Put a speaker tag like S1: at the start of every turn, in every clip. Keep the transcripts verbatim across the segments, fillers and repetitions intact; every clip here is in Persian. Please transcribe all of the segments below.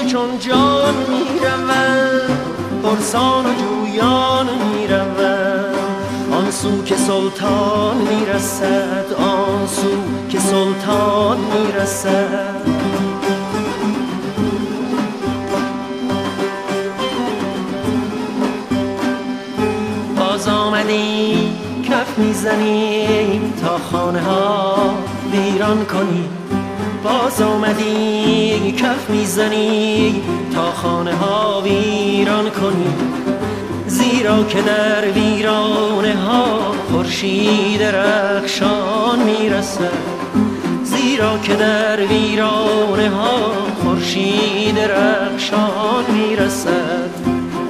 S1: چون جان می روم، پرسان و جویان می روم. آن سو که سلطان می رسد، آن سو که سلطان می رسد. باز آمدی کف میزنی تا خانه ها ویران کنی. باز آمدی کف میزنی تا خانه ها ویران کنی. زیرا که در ویرانه ها خورشید رخشان میرسد. زیرا که در ویرانه ها خورشید رخشان میرسد.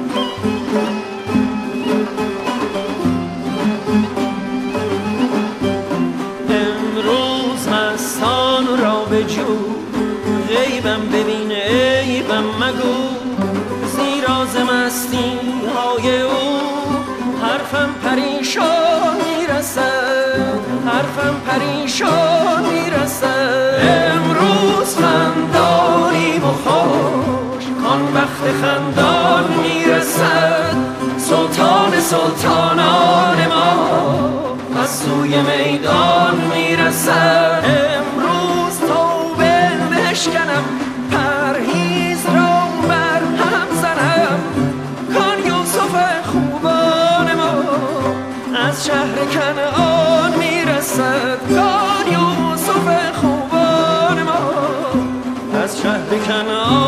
S1: غیبم ببین عیبم مگو، زیرا ز مستی های او حرفم پریشان میرسد. حرفم پریشان میرسد. امروز خندانیم و خوش، کان وقت خندان میرسد. سلطان سلطانان ما از سوی میدان میرسد. امروز توبه بشکنم، پرهیز را بر هم زنم. کان یوسف خوبان ما از شهر کنعان میرسد. کان یوسف خوبان ما از شهر کنعان